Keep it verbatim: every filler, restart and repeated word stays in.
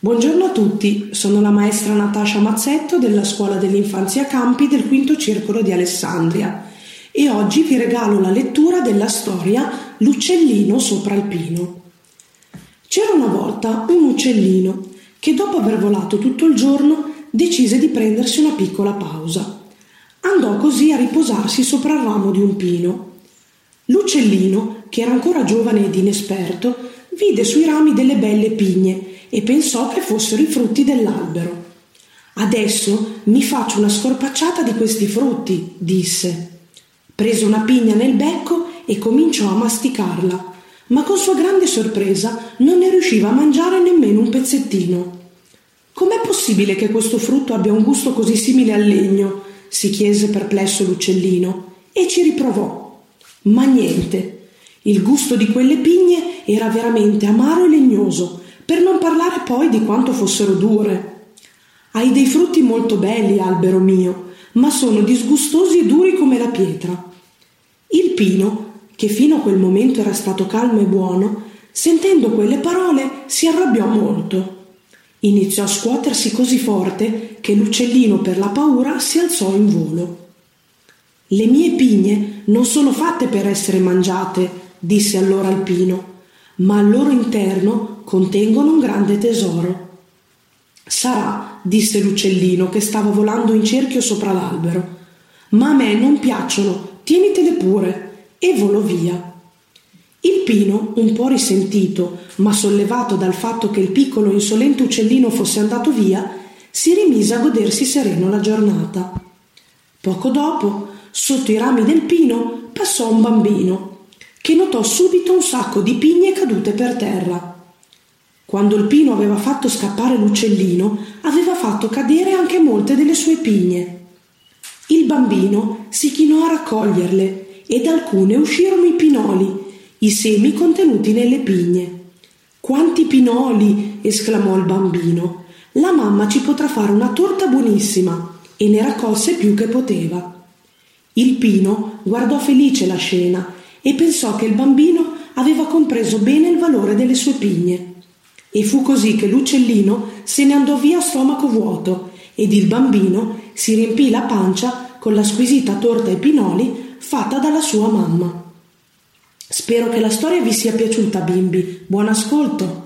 Buongiorno a tutti, sono la maestra Natascia Mazzetto della Scuola dell'Infanzia Campi del Quinto Circolo di Alessandria e oggi vi regalo la lettura della storia L'uccellino sopra il pino. C'era una volta un uccellino che dopo aver volato tutto il giorno decise di prendersi una piccola pausa. Andò così a riposarsi sopra il ramo di un pino. L'uccellino, che era ancora giovane ed inesperto, vide sui rami delle belle pigne e pensò che fossero i frutti dell'albero. «Adesso mi faccio una scorpacciata di questi frutti», disse. Prese una pigna nel becco e cominciò a masticarla, ma con sua grande sorpresa non ne riusciva a mangiare nemmeno un pezzettino. «Com'è possibile che questo frutto abbia un gusto così simile al legno?» si chiese perplesso l'uccellino e ci riprovò. Ma niente, il gusto di quelle pigne era veramente amaro e legnoso, per non parlare poi di quanto fossero dure. «Hai dei frutti molto belli, albero mio, ma sono disgustosi e duri come la pietra». Il pino, che fino a quel momento era stato calmo e buono, sentendo quelle parole si arrabbiò molto. Iniziò a scuotersi così forte che l'uccellino per la paura si alzò in volo. «Le mie pigne non sono fatte per essere mangiate», disse allora il pino, «ma al loro interno contengono un grande tesoro». «Sarà», disse l'uccellino che stava volando in cerchio sopra l'albero, «ma a me non piacciono, tienitele pure», e volò via. Il pino, un po' risentito, ma sollevato dal fatto che il piccolo e insolente uccellino fosse andato via, si rimise a godersi sereno la giornata. Poco dopo, sotto i rami del pino, passò un bambino, che notò subito un sacco di pigne cadute per terra. Quando il pino aveva fatto scappare l'uccellino, aveva fatto cadere anche molte delle sue pigne. Il bambino si chinò a raccoglierle e da alcune uscirono i pinoli, i semi contenuti nelle pigne. «Quanti pinoli!» esclamò il bambino. «La mamma ci potrà fare una torta buonissima», e ne raccolse più che poteva. Il pino guardò felice la scena e pensò che il bambino aveva compreso bene il valore delle sue pigne. E fu così che l'uccellino se ne andò via a stomaco vuoto ed il bambino si riempì la pancia con la squisita torta ai pinoli fatta dalla sua mamma. Spero che la storia vi sia piaciuta, bimbi. Buon ascolto!